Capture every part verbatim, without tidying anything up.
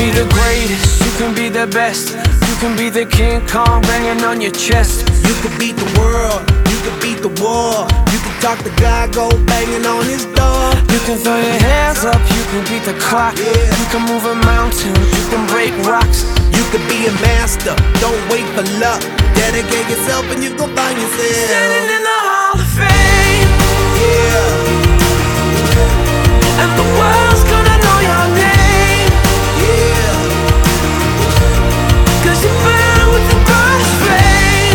be the greatest, you can be the best. You can be the King Kong banging on your chest. You can beat the world, you can beat the war. You can talk to God, go banging on his door. You can throw your hands up, you can beat the clock. Yeah. You can move a mountain, you can break rocks. You can be a master, don't wait for luck. Dedicate yourself and you gon' find yourself Standing in the Hall of Fame. Yeah, And the world's gonna know your name. yeah, Cause you burn with the brightest flame.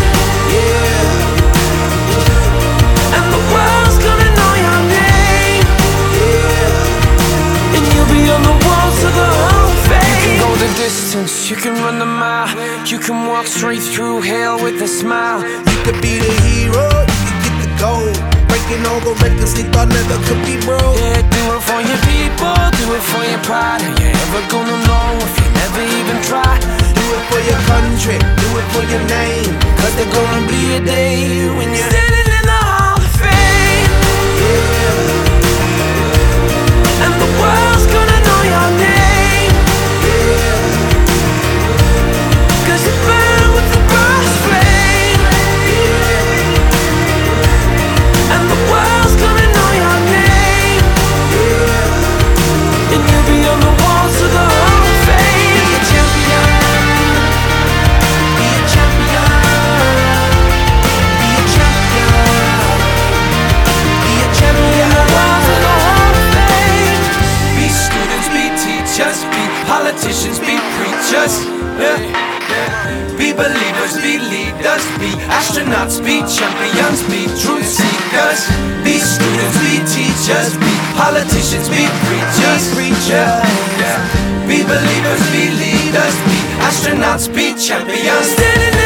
yeah, And the world's gonna know your name. yeah. And you'll be on the walls of the Hall of Fame. You can go the distance, you can run the mile. You can walk straight through hell with a smile. You could be the hero, you could get the gold. Breaking all the records they thought never could be broke. Yeah, do it for your people, do it for your pride. Are you ever gonna know if you never even try? Do it for your country, do it for your name. Cause there's gonna be a day when you're standing in the Hall of Fame. Yeah, And the world's gonna know your name. yeah, Cause you burn with the brightest flame. And the world's gonna know your name. And you'll be on the walls of the Hall of Fame. Be a champion, be a champion, be a champion, be a champion. the walls of the Hall of Fame. Be students, be teachers, be politicians, be preachers. Yeah, yeah. Be believers, be leaders, be astronauts, be champions, be truth seekers. Be students, be teachers, be politicians, be preachers. Yeah, yeah. Be believers, be leaders, be astronauts, be champions. Standing